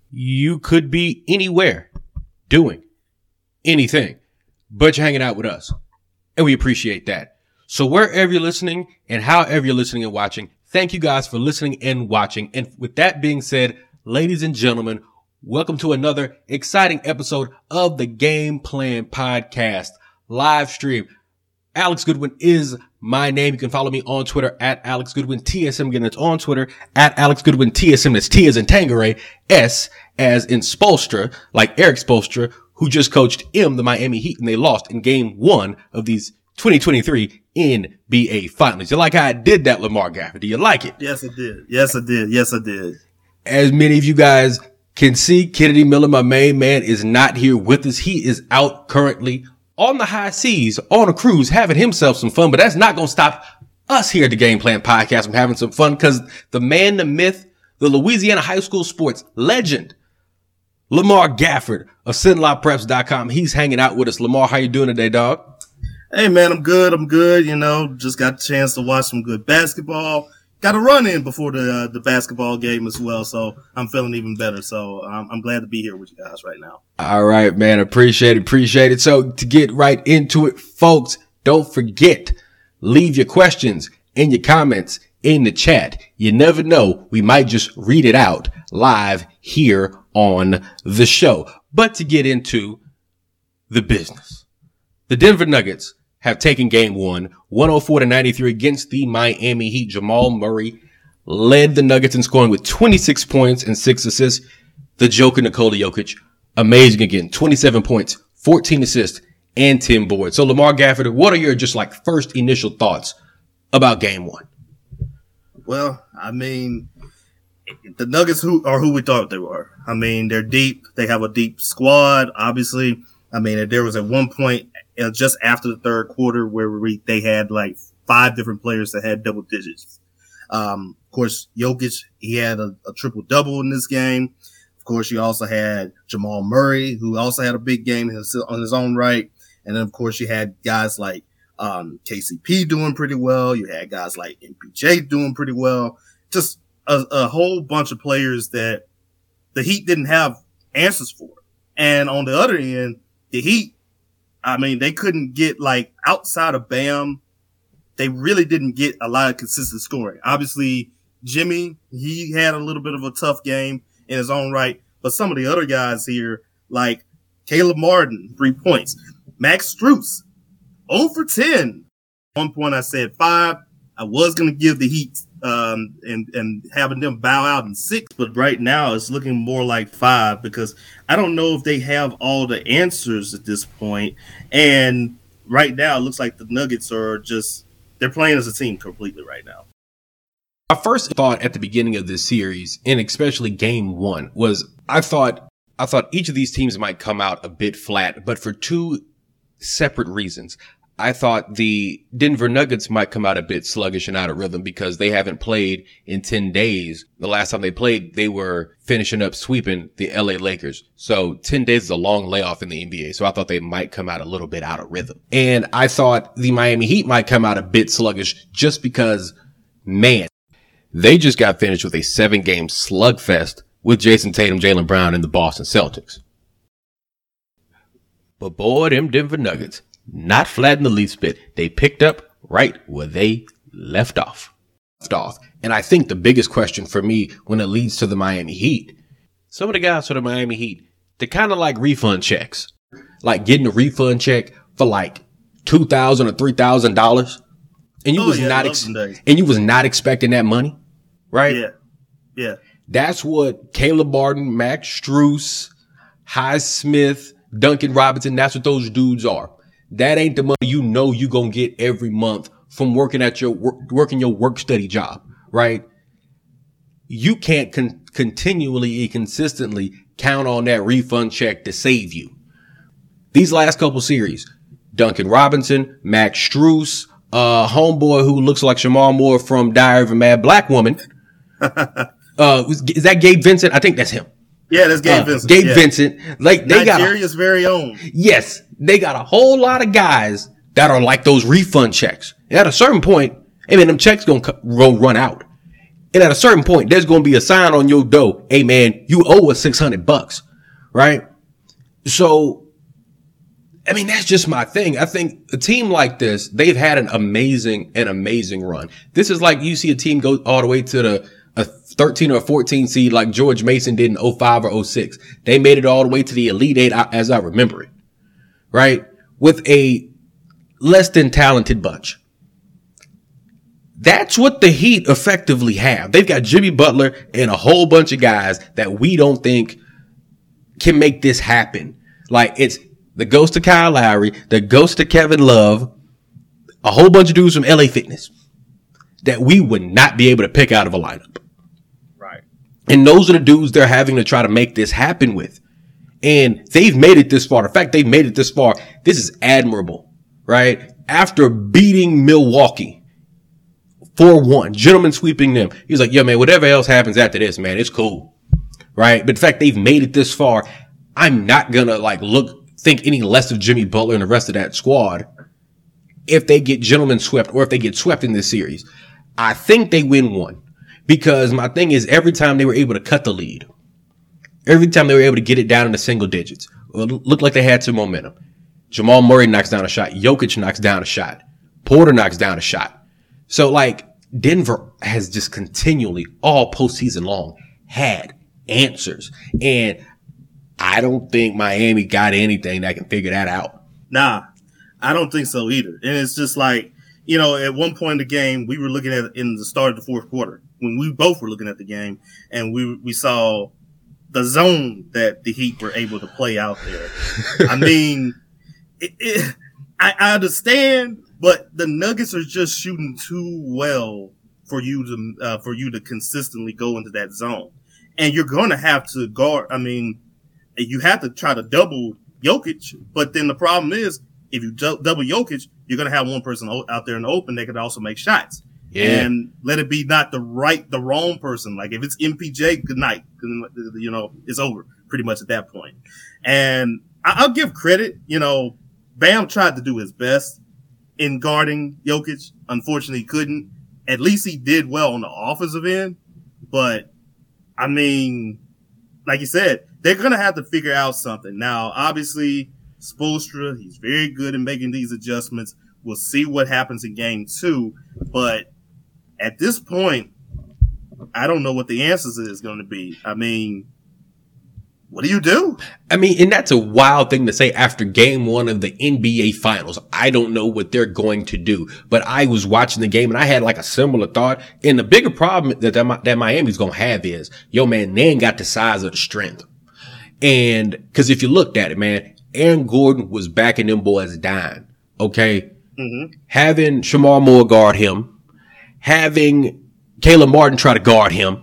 You could be anywhere doing anything, but you're hanging out with us. And we appreciate that. So wherever you're listening and however you're listening and watching, thank you guys for listening and watching. And with that being said, ladies and gentlemen, welcome to another exciting episode of the Game Plan Podcast live stream. Alex Goodwin is my name. You can follow me on Twitter at Alex Goodwin TSM. Again, it's on Twitter at Alex Goodwin TSM. That's T as in Tangeray, S as in Spoelstra, like Eric Spoelstra, who just coached the Miami Heat, and they lost in game 1 of these 2023 NBA Finals. You like how I did that, Lamar Gafford? Do you like it? Yes, I did. Yes, I did. Yes, I did. As many of you guys can see, Kennedy Miller, my main man, is not here with us. He is out currently on the high seas, on a cruise, having himself some fun. But that's not going to stop us here at the Game Plan Podcast from having some fun, because the man, the myth, the Louisiana high school sports legend, Lamar Gafford of SinLawPreps.com. He's hanging out with us. Lamar, how you doing today, dog? Hey, man, I'm good. I'm good. You know, just got a chance to watch some good basketball. Got a run in before the basketball game as well, so I'm feeling even better. So I'm glad to be here with you guys right now. All right, man. Appreciate it. So to get right into it, folks, don't forget, leave your questions and your comments in the chat. You never know. We might just read it out live here on the show. But to get into the business, the Denver Nuggets have taken game 1, 104-93 against the Miami Heat. Jamal Murray led the Nuggets in scoring with 26 points and 6 assists. The Joker, Nikola Jokic, amazing again, 27 points, 14 assists, and 10 boards. So Lamar Gafford, what are your just like first initial thoughts about game 1? Well, I mean, the Nuggets are who we thought they were. I mean, they're deep. They have a deep squad, obviously. I mean, there was at one point just after the third quarter where they had like 5 different players that had double digits. Of course, Jokic, he had a triple double in this game. Of course, you also had Jamal Murray, who also had a big game on his own right. And then, of course, you had guys like KCP doing pretty well. You had guys like MPJ doing pretty well. Just a whole bunch of players that the Heat didn't have answers for. And on the other end, the Heat, I mean, they couldn't get like outside of Bam. They really didn't get a lot of consistent scoring. Obviously, Jimmy, he had a little bit of a tough game in his own right. But some of the other guys here, like Caleb Martin, 3 points. Max Strus, 0 for 10. At one point I said 5. I was going to give the Heat, and having them bow out in 6, but right now it's looking more like 5 because I don't know if they have all the answers at this point. And right now it looks like the Nuggets are they're playing as a team completely right now. My first thought at the beginning of this series, and especially game 1, was I thought each of these teams might come out a bit flat, but for 2 separate reasons. I thought the Denver Nuggets might come out a bit sluggish and out of rhythm because they haven't played in 10 days. The last time they played, they were finishing up sweeping the LA Lakers. So 10 days is a long layoff in the NBA. So I thought they might come out a little bit out of rhythm. And I thought the Miami Heat might come out a bit sluggish just because, man, they just got finished with a 7-game slugfest with Jason Tatum, Jaylen Brown, and the Boston Celtics. But boy, them Denver Nuggets, not flat in the least bit. They picked up right where they left off. And I think the biggest question for me when it leads to the Miami Heat, some of the guys for the Miami Heat, they're kind of like refund checks. Like getting a refund check for like $2,000 or $3,000. And you was not expecting that money, right? Yeah. That's what Caleb Martin, Max Strus, Highsmith, Duncan Robinson, that's what those dudes are. That ain't the money you know you gonna get every month from working at your work study job, right? You can't continually and consistently count on that refund check to save you. These last couple series, Duncan Robinson, Max Strus, homeboy who looks like Shamar Moore from Diary of a Mad Black Woman. Is that Gabe Vincent? I think that's him. Yeah, that's Gabe Vincent. Vincent. Like they Nigeria's very own. Yes. They got a whole lot of guys that are like those refund checks. And at a certain point, I mean, them checks gonna run out. And at a certain point, there's going to be a sign on your door. Hey man, you owe us $600, right? So, I mean, that's just my thing. I think a team like this, they've had an amazing run. This is like you see a team go all the way to a 13 or 14 seed like George Mason did in 05 or 06. They made it all the way to the Elite Eight as I remember it, right? With a less than talented bunch. That's what the Heat effectively have. They've got Jimmy Butler and a whole bunch of guys that we don't think can make this happen. Like, it's the ghost of Kyle Lowry, the ghost of Kevin Love, a whole bunch of dudes from LA Fitness that we would not be able to pick out of a lineup. Right. And those are the dudes they're having to try to make this happen with. And they've made it this far. The fact they've made it this far, this is admirable, right? After beating Milwaukee 4-1, gentlemen sweeping them. He's like, yo, man, whatever else happens after this, man, it's cool, right? But the fact they've made it this far, I'm not gonna think any less of Jimmy Butler and the rest of that squad if they get gentlemen swept or if they get swept in this series. I think they win one because my thing is every time they were able to cut the lead, every time they were able to get it down into single digits, it looked like they had some momentum. Jamal Murray knocks down a shot. Jokic knocks down a shot. Porter knocks down a shot. So Denver has just continually all postseason long had answers. And I don't think Miami got anything that can figure that out. Nah, I don't think so either. And it's just like, at one point in the game, we were looking at in the start of the fourth quarter when we both were looking at the game and we saw the zone that the Heat were able to play out there. I mean, I understand, but the Nuggets are just shooting too well for you to consistently go into that zone. And you're going to have to guard. I mean, you have to try to double Jokic, but then the problem is if you double Jokic, you're going to have one person out there in the open that could also make shots. Yeah. And let it be not the wrong person. Like if it's MPJ, good night. It's over pretty much at that point. And I'll give credit, Bam tried to do his best in guarding Jokic. Unfortunately, he couldn't. At least he did well on the offensive end. But, I mean, like you said, they're going to have to figure out something. Now, obviously, Spoelstra, he's very good in making these adjustments. We'll see what happens in game 2. But at this point, I don't know what the answers is going to be. I mean, what do you do? I mean, and that's a wild thing to say after game 1 of the NBA Finals. I don't know what they're going to do. But I was watching the game and I had a similar thought. And the bigger problem that Miami's going to have is, yo, man, they ain't got the size or the strength. And because if you looked at it, man, Aaron Gordon was backing them boys down. Okay. Mm-hmm. Having Shamar Moore guard him, having Caleb Martin try to guard him.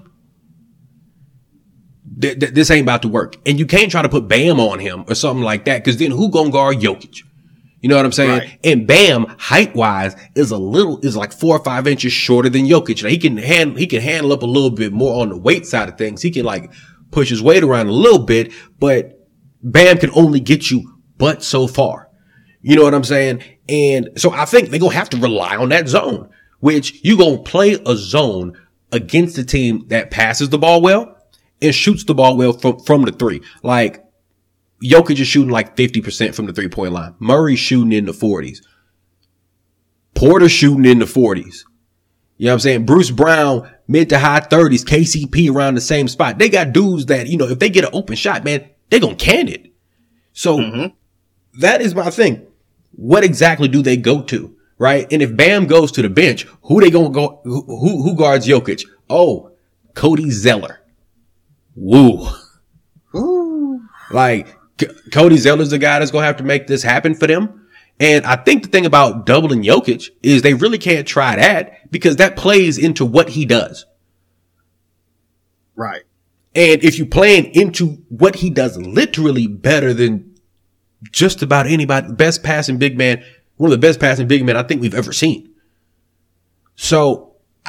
This ain't about to work. And you can't try to put Bam on him or something like that, because then who gonna guard Jokic? You know what I'm saying? Right. And Bam, height-wise, is like 4 or 5 inches shorter than Jokic. Now, he can handle up a little bit more on the weight side of things. He can push his weight around a little bit, but Bam can only get you but so far. You know what I'm saying? And so I think they're gonna have to rely on that zone, which you gonna play a zone against a team that passes the ball well and shoots the ball well from the three. Like, Jokic is shooting 50% from the 3-point line. Murray's shooting in the 40s. Porter shooting in the 40s. You know what I'm saying? Bruce Brown, mid to high 30s. KCP around the same spot. They got dudes that, if they get an open shot, man, they're going to can it. So that is my thing. What exactly do they go to? Right? And if Bam goes to the bench, who they going to go? Who guards Jokic? Oh, Cody Zeller. Woo. Ooh. Cody Zeller's the guy that's going to have to make this happen for them. And I think the thing about doubling Jokic is they really can't try that because that plays into what he does. Right. And if you're playing into what he does literally better than just about anybody, one of the best passing big men I think we've ever seen. So,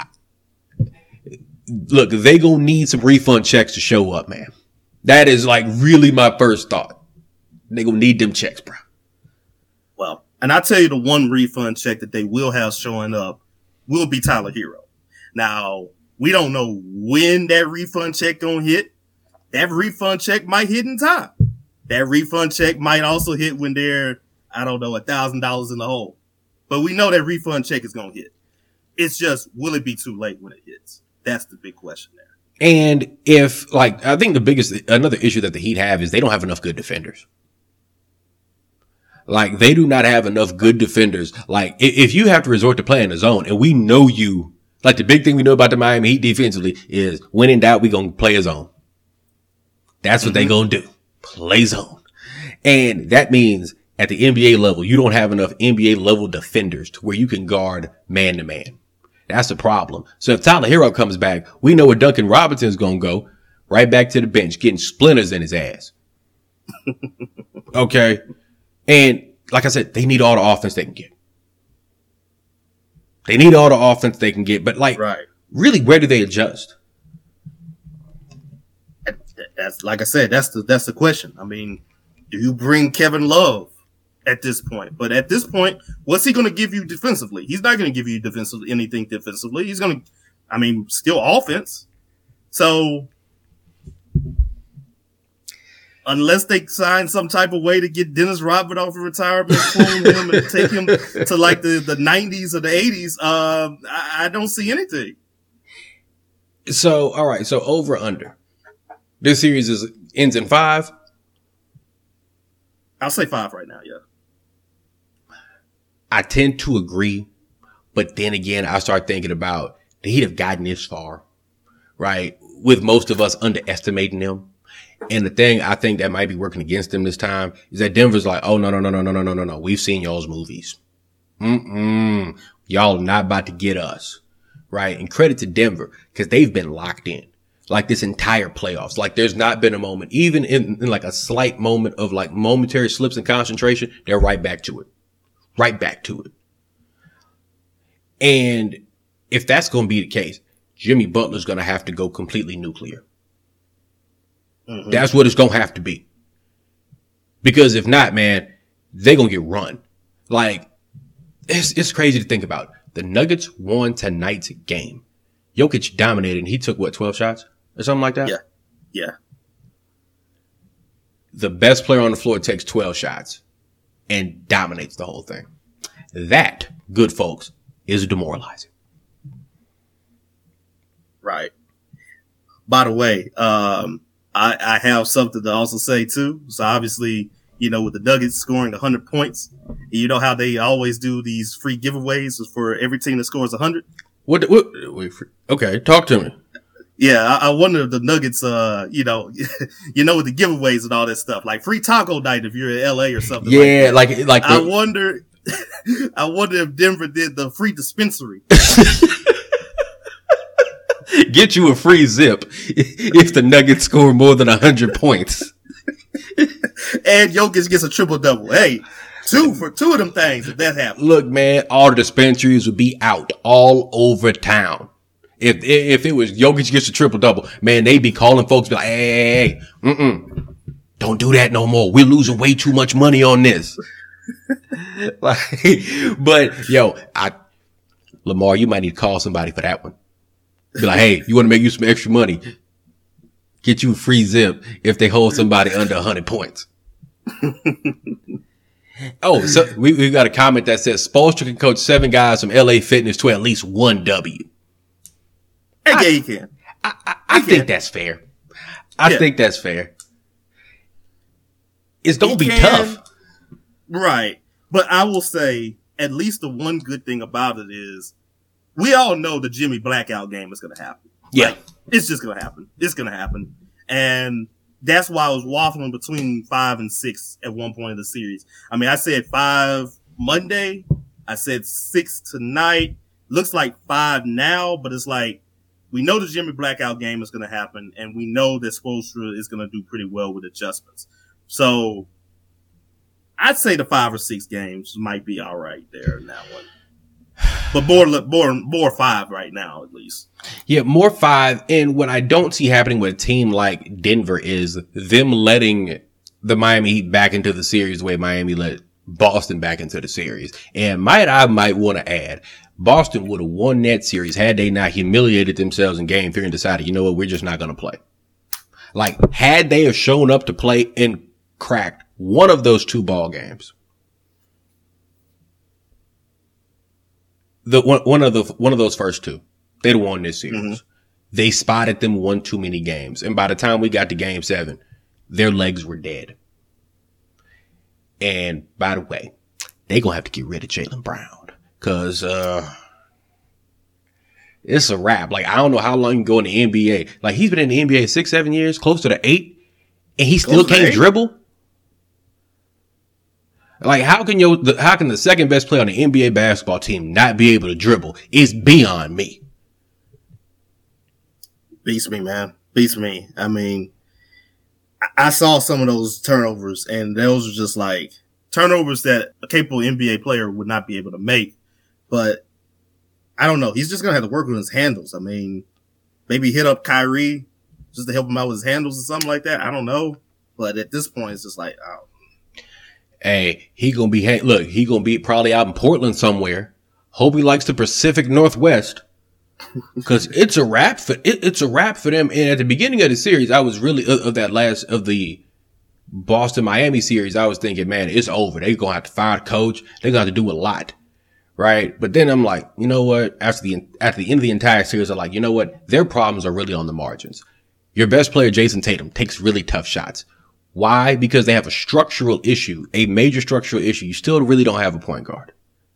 look, they gonna need some refund checks to show up, man. That is really my first thought. They gonna need them checks, bro. Well, and I'll tell you the one refund check that they will have showing up will be Tyler Hero. Now, We don't know when that refund check gonna hit. That refund check might hit in time. That refund check might also hit when they're, I don't know, $1,000 in the hole. But we know that refund check is gonna hit. It's just, will it be too late when it hits? That's the big question there. And if, like, I think another issue that the Heat have is they don't have enough good defenders. Like, they do not have enough good defenders. Like, if you have to resort to playing the zone, and we know you, like, the big thing we know about the Miami Heat defensively is when in doubt, we gonna play a zone. That's what they gonna do. Play zone. And that means at the NBA level, you don't have enough NBA level defenders to where you can guard man to man. That's the problem. So if Tyler Hero comes back, we know where Duncan Robinson's gonna go. Right back to the bench, getting splinters in his ass. Okay. And like I said, they need all the offense they can get. They need all the offense they can get. But like, really, where do they adjust? That's, like I said, that's the question. I mean, do you bring Kevin Love at this point? But at this point, what's he going to give you defensively? He's not going to give you anything defensively. He's going to, still offense. So unless they sign some type of way to get Dennis Rodman off of retirement, clone him and take him to like the 90s or the 80s, I don't see anything. So, all right. So over under. This series ends in 5. I'll say 5 right now. Yeah. I tend to agree, but then again, I start thinking about the Heat have gotten this far, right? With most of us underestimating them. And the thing I think that might be working against them this time is that Denver's like, oh, no. We've seen y'all's movies. Y'all are not about to get us, right? And credit to Denver because they've been locked in like this entire playoffs. Like there's not been a moment, even in like a slight moment of like momentary slips in concentration. They're right back to it. Right back to it. And if that's going to be the case, Jimmy Butler's going to have to go completely nuclear. Mm-hmm. That's what it's going to have to be. Because if not, man, they're going to get run. Like, it's crazy to think about. The Nuggets won tonight's game. Jokic dominated and he took, 12 shots or something like that? Yeah. The best player on the floor takes 12 shots and dominates the whole thing. That, good folks, is demoralizing. Right. By the way, I have something to also say too. So obviously, with the Nuggets scoring 100 points, you know how they always do these free giveaways for every team that scores 100? What okay, talk to me. Yeah, I wonder if the Nuggets, with the giveaways and all that stuff, like free taco night if you're in LA or something. Yeah, like I wonder if Denver did the free dispensary. Get you a free zip if the Nuggets score more than 100 points. And Jokic gets a triple double. Hey, 2 for 2 of them things if that happens. Look, man, all the dispensaries would be out all over town. If it was Jokic gets a triple double, man, they'd be calling folks, be like, hey, don't do that no more. We're losing way too much money on this. But Lamar, you might need to call somebody for that one. Be like, hey, you want to make you some extra money? Get you a free zip if they hold somebody under 100 points. Oh, so we got a comment that says Spoelstra can coach 7 guys from LA Fitness to at least 1 W. Yeah, you can. I think that's fair. I think that's fair. It's don't be tough. Right. But I will say, at least the one good thing about it is, we all know the Jimmy blackout game is going to happen. Yeah. Like, it's just going to happen. It's going to happen. And that's why I was waffling between 5 and 6 at one point in the series. I said 5 Monday. I said 6 tonight. Looks like 5 now, but it's like, we know the Jimmy blackout game is going to happen, and we know that Spoelstra is going to do pretty well with adjustments. So I'd say the 5 or 6 games might be all right there in that one. But more 5 right now, at least. Yeah, more 5. And what I don't see happening with a team like Denver is them letting the Miami Heat back into the series the way Miami let Boston back into the series. And I might want to add, Boston would have won that series had they not humiliated themselves in game 3 and decided, you know what, we're just not going to play. Like, had they have shown up to play and cracked one of those 2 ball games, one of those first 2, they'd have won this series. Mm-hmm. They spotted them one too many games. And by the time we got to game 7, their legs were dead. And by the way, they gonna have to get rid of Jaylen Brown. Cause, it's a wrap. Like, I don't know how long you can go in the NBA. Like, he's been in the NBA 6-7 years, closer to 8, and he still can't dribble. Like, how can the second best player on the NBA basketball team not be able to dribble? It's beyond me. Beats me, man. Beats me. I mean, I saw some of those turnovers, and those were just like turnovers that a capable NBA player would not be able to make. But I don't know. He's just going to have to work on his handles. I mean, maybe hit up Kyrie just to help him out with his handles or something like that. I don't know. But at this point, it's just like, oh. Hey, he going to be probably out in Portland somewhere. Hope he likes the Pacific Northwest. Cause it's a wrap for them. And at the beginning of the series, I was really of the Boston Miami series. I was thinking, man, it's over. They're going to have to fire a coach. They're going to have to do a lot. Right. But then I'm like, you know what? After the end of the entire series, I'm like, you know what? Their problems are really on the margins. Your best player, Jason Tatum, takes really tough shots. Why? Because they have a structural issue, a major structural issue. You still really don't have a point guard.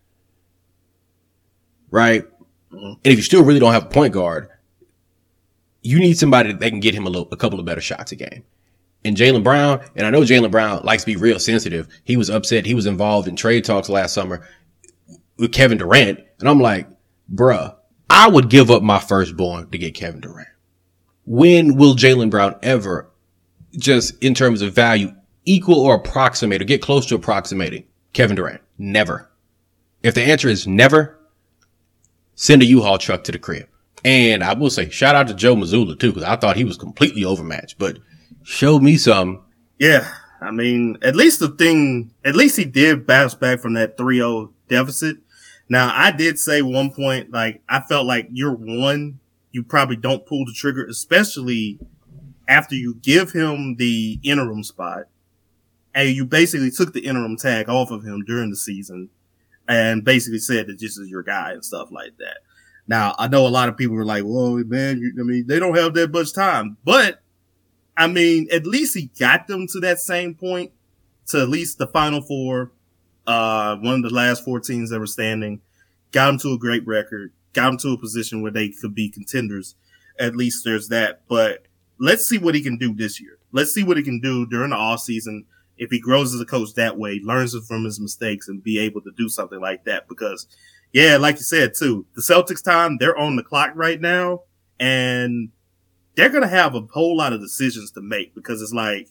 Right. And if you still really don't have a point guard, you need somebody that can get him a couple of better shots a game. And Jaylen Brown, and I know Jaylen Brown likes to be real sensitive. He was upset. He was involved in trade talks last summer with Kevin Durant. And I'm like, bruh, I would give up my firstborn to get Kevin Durant. When will Jaylen Brown ever, just in terms of value, equal or approximate or get close to approximating Kevin Durant? Never. If the answer is never, send a U-Haul truck to the crib. And I will say, shout out to Joe Mazzulla, too, because I thought he was completely overmatched. But show me some. Yeah, I mean, at least he did bounce back from that 3-0 deficit. Now, I did say one point, like, I felt like year 1, you probably don't pull the trigger, especially after you give him the interim spot. And you basically took the interim tag off of him during the season. And basically said that this is your guy and stuff like that. Now, I know a lot of people were like, whoa, man, they don't have that much time. But, I mean, at least he got them to that same point, to at least the Final Four, one of the last 4 teams that were standing, got them to a great record, got them to a position where they could be contenders. At least there's that. But let's see what he can do this year. Let's see what he can do during the offseason. If he grows as a coach that way, learns from his mistakes and be able to do something like that. Because, yeah, like you said, too, the Celtics time, they're on the clock right now, and they're going to have a whole lot of decisions to make because it's like,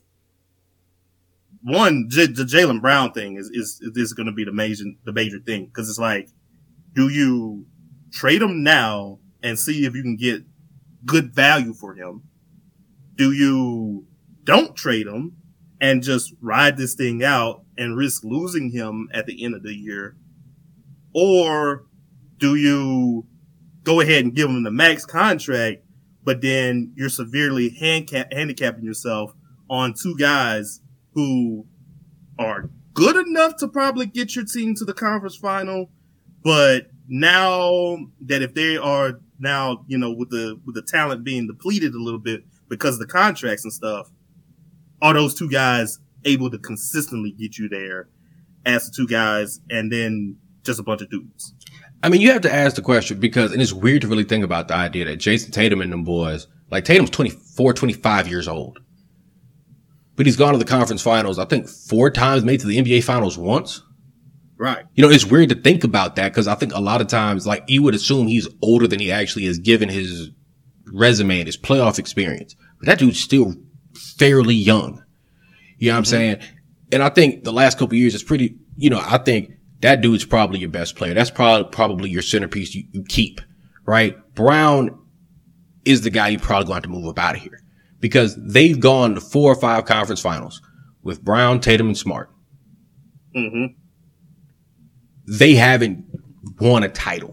one, the Jaylen Brown thing is going to be the major thing. Because it's like, do you trade him now and see if you can get good value for him? Do you don't trade him and just ride this thing out and risk losing him at the end of the year? Or do you go ahead and give him the max contract, but then you're severely handicapping yourself on 2 guys who are good enough to probably get your team to the conference final, but now that if they are now, with the talent being depleted a little bit because of the contracts and stuff, are those 2 guys able to consistently get you there as the 2 guys and then just a bunch of dudes? I mean, you have to ask the question because, and it's weird to really think about the idea that Jason Tatum and them boys, like Tatum's 24, 25 years old, but he's gone to the conference finals, I think 4 times, made to the NBA finals once. Right. It's weird to think about that because I think a lot of times, like, you would assume he's older than he actually is given his resume and his playoff experience. But that dude's still fairly young. You know what I'm saying? And I think the last couple of years is pretty, I think that dude's probably your best player. That's probably your centerpiece you keep, right? Brown is the guy you probably going to have to move up out of here because they've gone to 4 or 5 conference finals with Brown, Tatum, and Smart. Mm-hmm. They haven't won a title.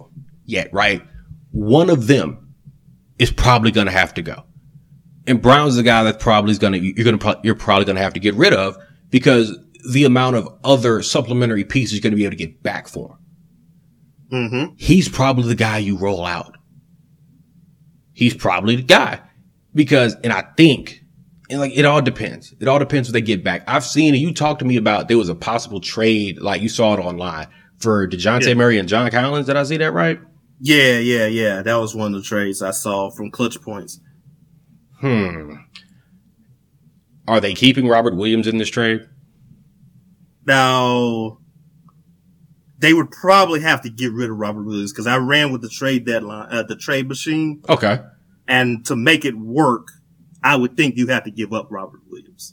yet, right? One of them is probably going to have to go. And Brown's the guy that's probably you're probably going to have to get rid of because the amount of other supplementary pieces you're going to be able to get back for him. Mm-hmm. He's probably the guy you roll out. He's probably the guy because, and I think, and like, it all depends. It all depends what they get back. I've seen it. You talked to me about there was a possible trade, like you saw it online for DeJounte Murray and John Collins. Did I see that right? Yeah. That was one of the trades I saw from Clutch Points. Are they keeping Robert Williams in this trade? Now, they would probably have to get rid of Robert Williams because I ran with the trade deadline, the trade machine. Okay. And to make it work, I would think you have to give up Robert Williams.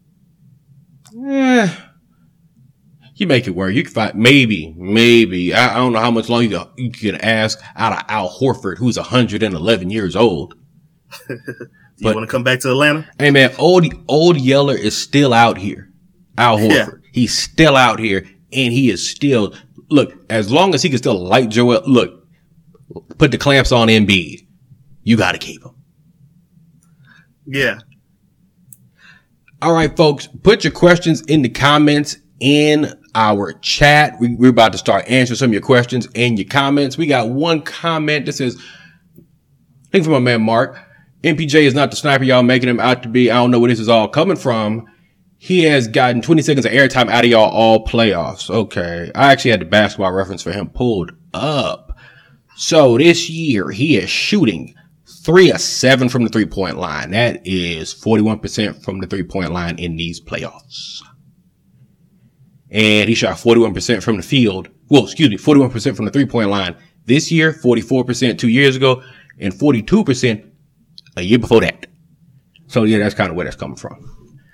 You make it work. You can find maybe. I don't know how much longer you can ask out of Al Horford, who's 111 years old. Do you want to come back to Atlanta? Hey man, old Yeller is still out here. Al Horford, he's still out here, and he is still look. As long as he can still light Joel, look, put the clamps on Embiid. You got to keep him. Yeah. All right, folks, put your questions in the comments in our chat. We're about to start answering some of your questions and your comments. We got one comment that says, I think from my man Mark, MPJ is not the sniper y'all making him out to be. I don't know where this is all coming from. He has gotten 20 seconds of airtime out of y'all all playoffs. Okay. I actually had the basketball reference for him pulled up. So this year he is shooting 3 of 7 from the 3-point line. That is 41% from the 3-point line in these playoffs. And he shot 41% from the field. 41% from the 3-point line this year, 44% 2 years ago, and 42% a year before that. So yeah, that's kind of where that's coming from.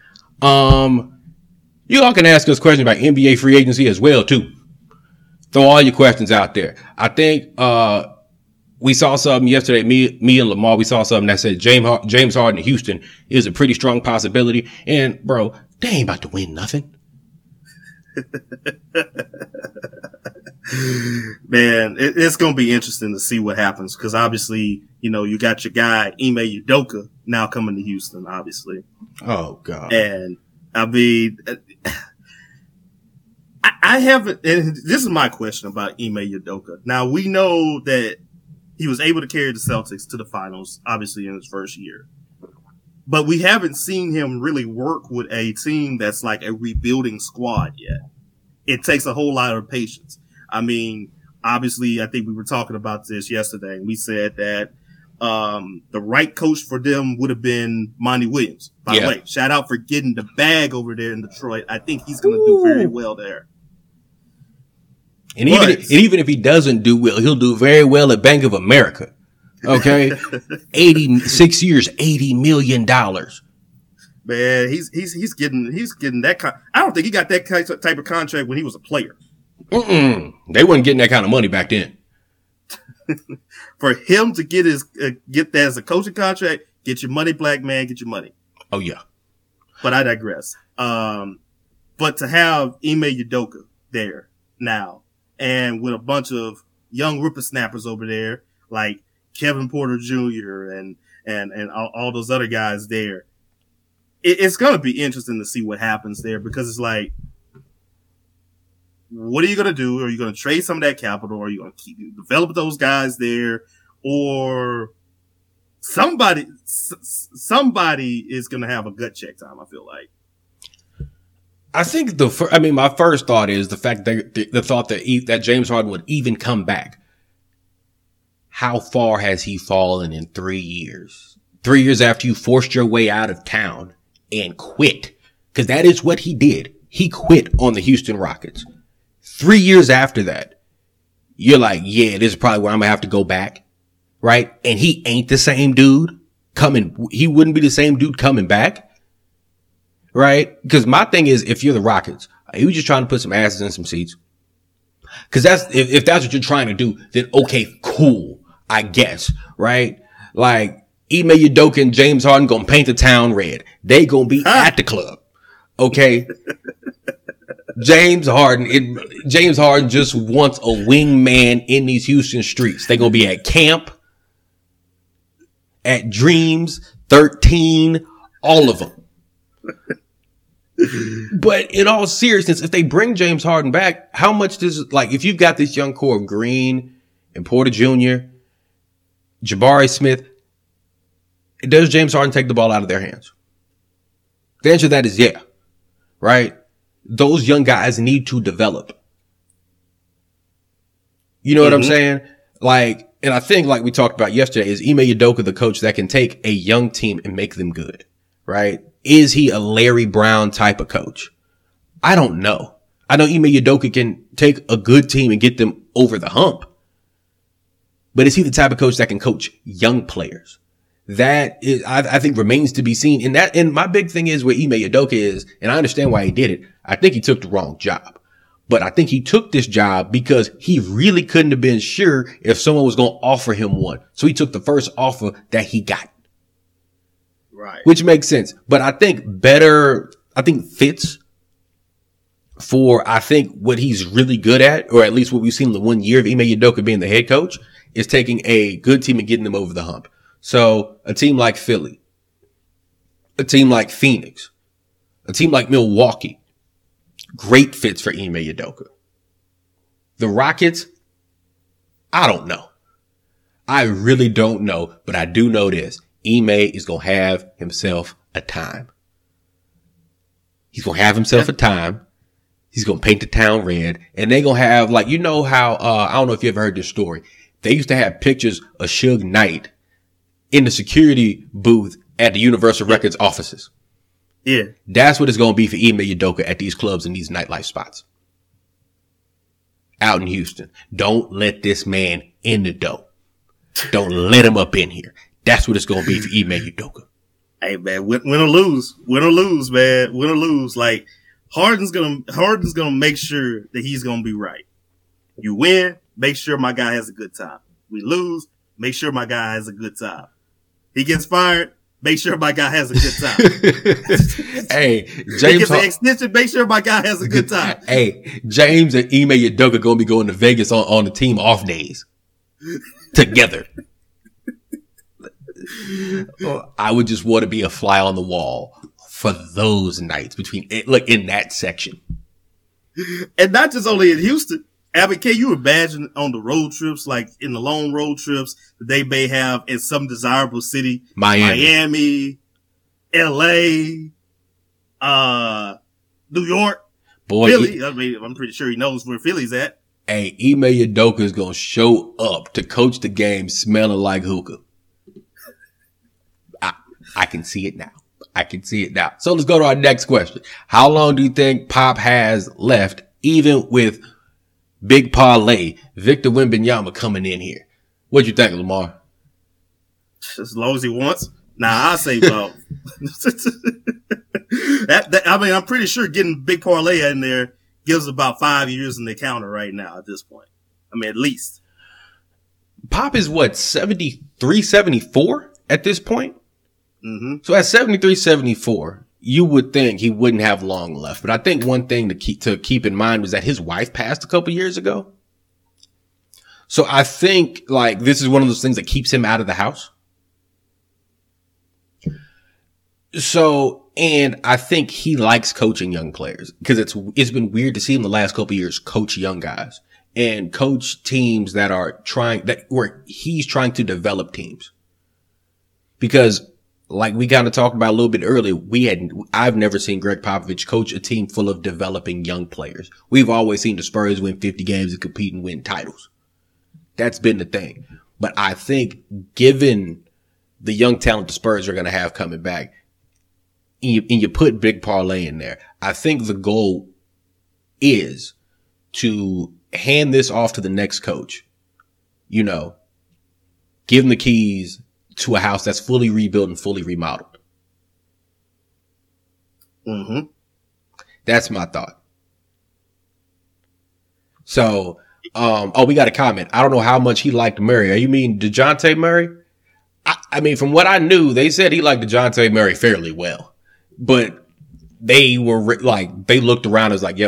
You all can ask us questions about NBA free agency as well too. Throw all your questions out there. I think, we saw something yesterday, me and Lamar, we saw something that said James Harden in Houston is a pretty strong possibility. And bro, they ain't about to win nothing. Man, it's going to be interesting to see what happens because obviously, you know, you got your guy, Ime Udoka, now coming to Houston, obviously. Oh, God. And I mean, I haven't, and this is my question about Ime Udoka. Now, we know that he was able to carry the Celtics to the finals, obviously in his first year. But we haven't seen him really work with a team that's like a rebuilding squad yet. It takes a whole lot of patience. I mean, obviously, I think we were talking about this yesterday. We said that the right coach for them would have been Monty Williams. By the way, shout out for getting the bag over there in Detroit. I think he's going to do very well there. And even if he doesn't do well, he'll do very well at Bank of America. Okay. 86 years, $80 million. Man, he's getting that I don't think he got that type of contract when he was a player. They weren't getting that kind of money back then. For him to get that as a coaching contract, get your money, black man, get your money. Oh yeah. But I digress. But to have Ime Udoka there now, and with a bunch of young whippersnappers over there, like Kevin Porter Jr. and all those other guys there, it's going to be interesting to see what happens there because it's like, what are you going to do? Are you going to trade some of that capital? Or are you going to develop those guys there? Or somebody is going to have a gut check time, I feel like. I think my first thought is the fact that the thought that James Harden would even come back. How far has he fallen in 3 years? 3 years after you forced your way out of town and quit. Cause that is what he did. He quit on the Houston Rockets. 3 years after that, you're like, yeah, this is probably where I'm gonna have to go back. Right? And he ain't the same dude he wouldn't be the same dude coming back. Right? Because my thing is, if you're the Rockets, are you just trying to put some asses in some seats? Because if that's what you're trying to do, then okay, cool, I guess, right? Like Ime Udoka and James Harden gonna paint the town red. They gonna be at the club, okay? James Harden just wants a wingman in these Houston streets. They're going to be at camp, at Dreams, 13, all of them. But in all seriousness, if they bring James Harden back, how much does, like, if you've got this young core of Green and Porter Jr., Jabari Smith, does James Harden take the ball out of their hands? The answer to that is yeah, right? Those young guys need to develop. You know what I'm saying? Like, and I think like we talked about yesterday, is Ime Udoka the coach that can take a young team and make them good, right? Is he a Larry Brown type of coach? I don't know. I know Ime Udoka can take a good team and get them over the hump. But is he the type of coach that can coach young players? That is, I think, remains to be seen. And my big thing is where Ime Udoka is, and I understand why he did it. I think he took the wrong job. But I think he took this job because he really couldn't have been sure if someone was going to offer him one. So he took the first offer that he got. Right. Which makes sense. But I think fits for, I think, what he's really good at, or at least what we've seen in the 1 year of Ime Udoka being the head coach, is taking a good team and getting them over the hump. So a team like Philly, a team like Phoenix, a team like Milwaukee, great fits for Ime Udoka. The Rockets, I don't know. I really don't know, but I do know this. Ime is going to have himself a time. He's going to have himself a time. He's going to paint the town red, and they're going to have, like, you know how, I don't know if you ever heard this story. They used to have pictures of Suge Knight in the security booth at the Universal Records offices. Yeah. That's what it's going to be for Ime Udoka at these clubs and these nightlife spots out in Houston. Don't let this man in the door. Don't let him up in here. That's what it's going to be for Ime Udoka. Hey, man, win or lose, man, win or lose. Like, Harden's going to make sure that he's going to be right. You win, make sure my guy has a good time. We lose, make sure my guy has a good time. He gets fired, make sure my guy has a good time. Hey, James, he gets an extension, make sure my guy has a good time. Hey, James and Ime Udoka going to be going to Vegas on the team off days together. I would just want to be a fly on the wall for those nights in that section. And not just only in Houston. I mean, can you imagine on the road trips, like in the long road trips that they may have in some desirable city? Miami, LA, New York, Philly. I mean, I'm pretty sure he knows where Philly's at. Hey, Ime Udoka is going to show up to coach the game smelling like hookah. I can see it now. So let's go to our next question. How long do you think Pop has left, even with Big Parlay, Victor Wembanyama coming in here? What'd you think, Lamar? As long as he wants. Nah, I say about. I mean, I'm pretty sure getting Big Parlay in there gives about 5 years in the counter right now at this point. I mean, at least. Pop is what, 73, 74 at this point? Mm-hmm. So at 73, 74, you would think he wouldn't have long left. But I think one thing to keep in mind was that his wife passed a couple years ago. So I think like this is one of those things that keeps him out of the house. So, and I think he likes coaching young players because it's been weird to see him the last couple of years coach young guys and coach teams where he's trying to develop teams. Because like we kind of talked about a little bit earlier, I've never seen Greg Popovich coach a team full of developing young players. We've always seen the Spurs win 50 games and compete and win titles. That's been the thing. But I think given the young talent the Spurs are going to have coming back, and you put Big Parlay in there, I think the goal is to hand this off to the next coach. You know, give him the keys to a house that's fully rebuilt and fully remodeled. Mm-hmm. That's my thought. So, we got a comment. I don't know how much he liked Murray. You mean DeJounte Murray? I mean, from what I knew, they said he liked DeJounte Murray fairly well. But they were like, they looked around and was like, yo,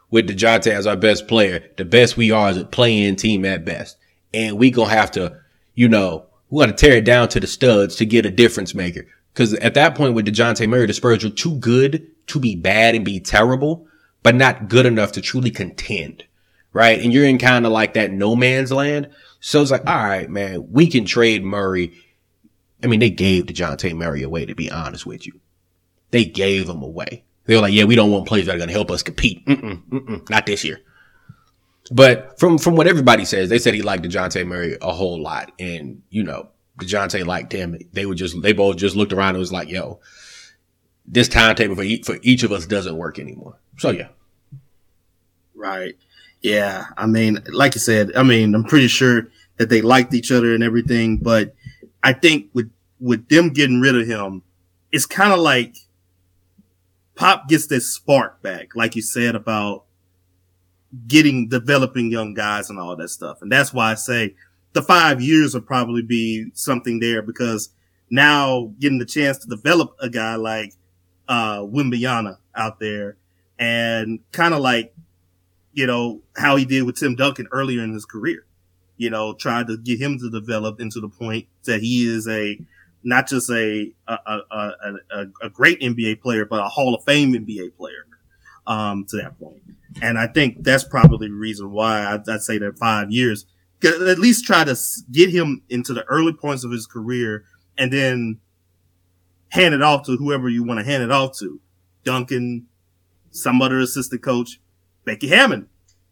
with DeJounte as our best player, the best we are is a play-in team at best. And we gonna have to, we gotta tear it down to the studs to get a difference maker. Cause at that point with DeJounte Murray, the Spurs were too good to be bad and be terrible, but not good enough to truly contend. Right. And you're in kind of like that no man's land. So it's like, all right, man, we can trade Murray. I mean, they gave DeJounte Murray away, to be honest with you. They gave him away. They were like, yeah, we don't want players that are going to help us compete. Not this year. But from what everybody says, they said he liked DeJounte Murray a whole lot. And, DeJounte liked him. They both just looked around and was like, yo, this timetable for each of us doesn't work anymore. So, yeah. Right. Yeah. I mean, like you said, I'm pretty sure that they liked each other and everything. But I think with them getting rid of him, it's kind of like Pop gets this spark back, like you said, about developing young guys and all that stuff. And that's why I say the 5 years will probably be something there, because now getting the chance to develop a guy like Wembanyama out there, and kind of like, how he did with Tim Duncan earlier in his career, tried to get him to develop into the point that he is not just a great NBA player, but a Hall of Fame NBA player, to that point. And I think that's probably the reason why I'd say that 5 years, at least try to get him into the early points of his career and then hand it off to whoever you want to hand it off to. Duncan, some other assistant coach, Becky Hammond.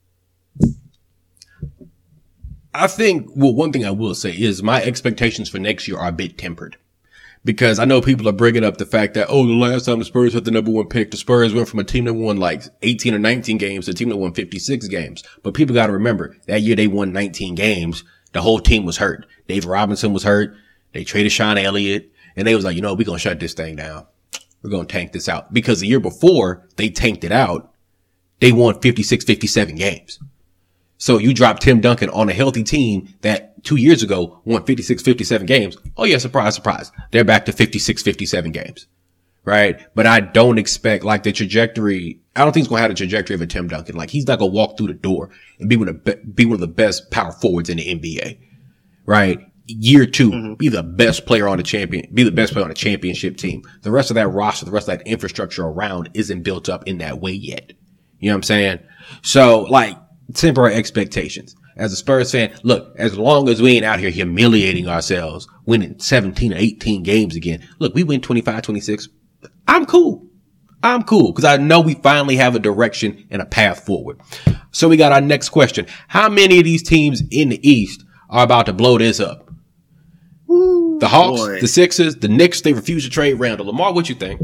I think, one thing I will say is my expectations for next year are a bit tempered, because I know people are bringing up the fact that, the last time the Spurs had the number one pick, the Spurs went from a team that won like 18 or 19 games to a team that won 56 games. But people got to remember that year they won 19 games. The whole team was hurt. Dave Robinson was hurt. They traded Sean Elliott, and they was like, we're going to shut this thing down. We're going to tank this out, because the year before they tanked it out, they won 56, 57 games. So you drop Tim Duncan on a healthy team that 2 years ago won 56, 57 games. Oh yeah, surprise, surprise. They're back to 56, 57 games. Right? But I don't expect like the trajectory. I don't think he's going to have the trajectory of a Tim Duncan. Like, he's not going to walk through the door and be one of the best power forwards in the NBA. Right? Year two, be the best player on the championship team. The rest of that roster, the rest of that infrastructure around isn't built up in that way yet. You know what I'm saying? So like, temporary expectations. As a Spurs fan, look, as long as we ain't out here humiliating ourselves, winning 17 or 18 games again, look, we win 25, 26. I'm cool. Because I know we finally have a direction and a path forward. So we got our next question. How many of these teams in the East are about to blow this up? Ooh, the Hawks, boy. The Sixers, the Knicks, they refuse to trade Randall. Lamar, what you think?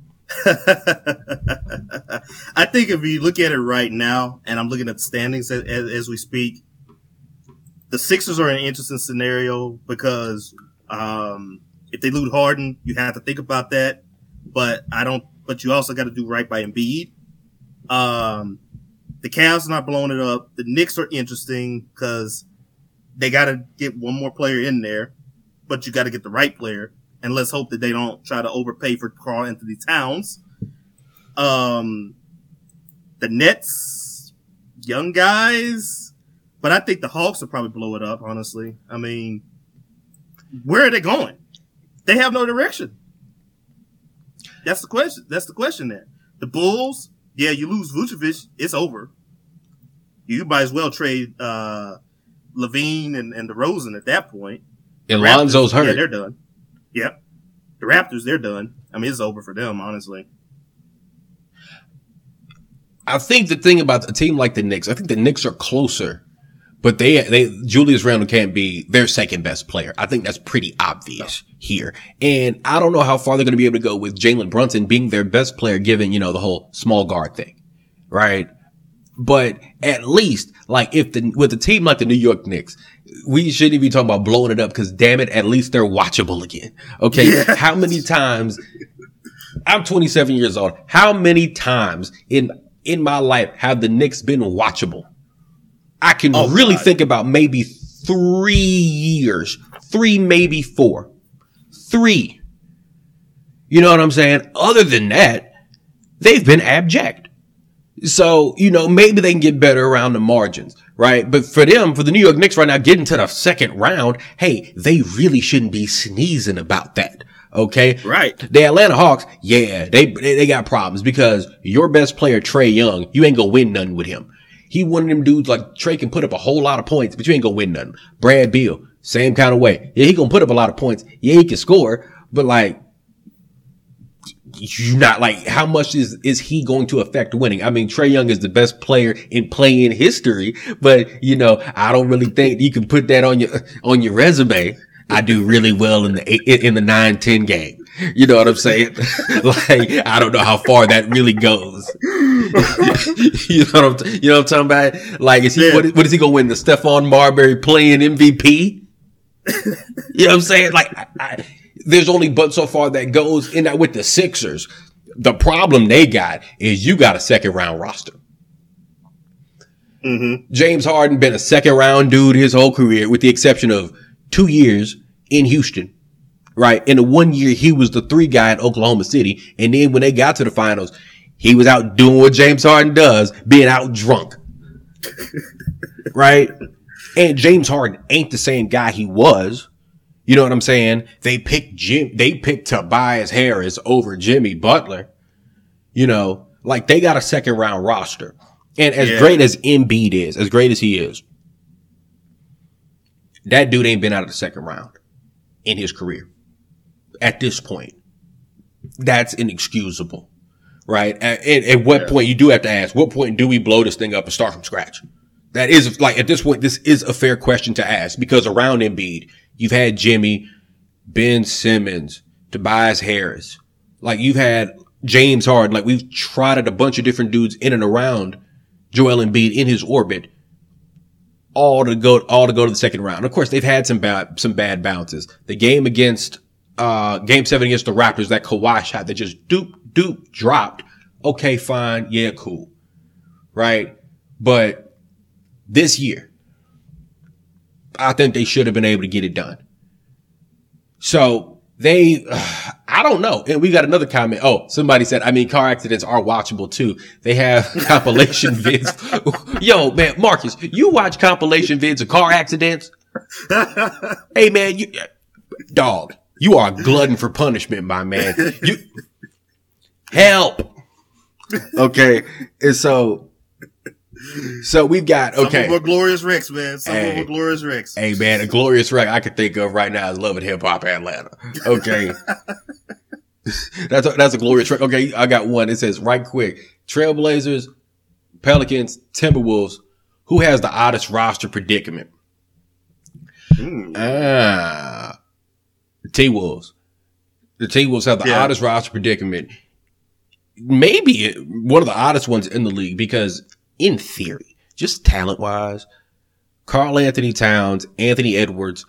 I think if you look at it right now, and I'm looking at the standings as we speak, the Sixers are an interesting scenario, because if they lose Harden, you have to think about that. But you also got to do right by Embiid. The Cavs are not blowing it up. The Knicks are interesting because they got to get one more player in there, but you got to get the right player. And let's hope that they don't try to overpay for Karl-Anthony Towns. The Nets, young guys, but I think the Hawks will probably blow it up, honestly. I mean, where are they going? They have no direction. That's the question there. The Bulls, yeah, you lose Vucevic, it's over. You might as well trade Levine and DeRozan at that point. And Lonzo's hurt. Yeah, they're done. Yep. The Raptors, they're done. I mean, it's over for them, honestly. I think the thing about a team like the Knicks, I think the Knicks are closer, but Julius Randle can't be their second best player. I think that's pretty obvious here. And I don't know how far they're going to be able to go with Jalen Brunson being their best player, given, the whole small guard thing. Right? But at least, like, with a team like the New York Knicks, we shouldn't be talking about blowing it up, because damn it, at least they're watchable again. Okay. Yeah. How many times, I'm 27 years old. How many times in my life have the Knicks been watchable? I can really think about maybe 3 years, 3, maybe 4, 3. You know what I'm saying? Other than that, they've been abject. So, maybe they can get better around the margins, right? But for the New York Knicks right now, getting to the second round, hey, they really shouldn't be sneezing about that. Okay. Right. The Atlanta Hawks, yeah, they got problems because your best player, Trae Young, you ain't gonna win nothing with him. He one of them dudes like Trae can put up a whole lot of points, but you ain't gonna win nothing. Brad Beal, same kind of way. Yeah, he gonna put up a lot of points. Yeah, he can score, but like, you're not like, how much is he going to affect winning? I mean, Trae Young is the best player in playing history, but I don't really think you can put that on your resume. I do really well in the 9-10 game. You know what I'm saying? Like, I don't know how far that really goes. you know what I'm talking about? Like, is he, what is he going to win? The Stephon Marbury playing MVP? You know what I'm saying? Like, there's only but so far that goes in that with the Sixers. The problem they got is you got a second round roster. Mm-hmm. James Harden been a second round dude his whole career, with the exception of 2 years in Houston, right? In the 1 year, he was the 3 guy in Oklahoma City. And then when they got to the finals, he was out doing what James Harden does, being out drunk, right? And James Harden ain't the same guy he was. You know what I'm saying? They picked Tobias Harris over Jimmy Butler. Like they got a second round roster. And as great as Embiid is, as great as he is, that dude ain't been out of the second round in his career. At this point, that's inexcusable, right? At what point you do have to ask, what point do we blow this thing up and start from scratch? That is like, at this point, this is a fair question to ask because around Embiid, you've had Jimmy, Ben Simmons, Tobias Harris. Like you've had James Harden. Like we've trotted a bunch of different dudes in and around Joel Embiid in his orbit, all to go to the second round. Of course, they've had some bad bounces. The game against Game 7 against the Raptors, that Kawhi shot that just doop dropped. Okay, fine, yeah, cool, right? But this year, I think they should have been able to get it done. So I don't know. And we got another comment. Oh, somebody said, car accidents are watchable too. They have compilation vids. Yo, man, Marcus, you watch compilation vids of car accidents? Hey, man, dog, you are a glutton for punishment, my man. You help. Okay. And so we've got, okay. Some of a Glorious Rex, man. Some of a Glorious Rex. Hey, man, a Glorious Rex I could think of right now is Love and Hip Hop Atlanta. Okay. That's a Glorious Rex. Okay, I got one. It says, right quick, Trailblazers, Pelicans, Timberwolves, who has the oddest roster predicament? The T-Wolves. The T-Wolves have the oddest roster predicament. Maybe one of the oddest ones in the league because in theory, just talent-wise, Karl Anthony Towns, Anthony Edwards,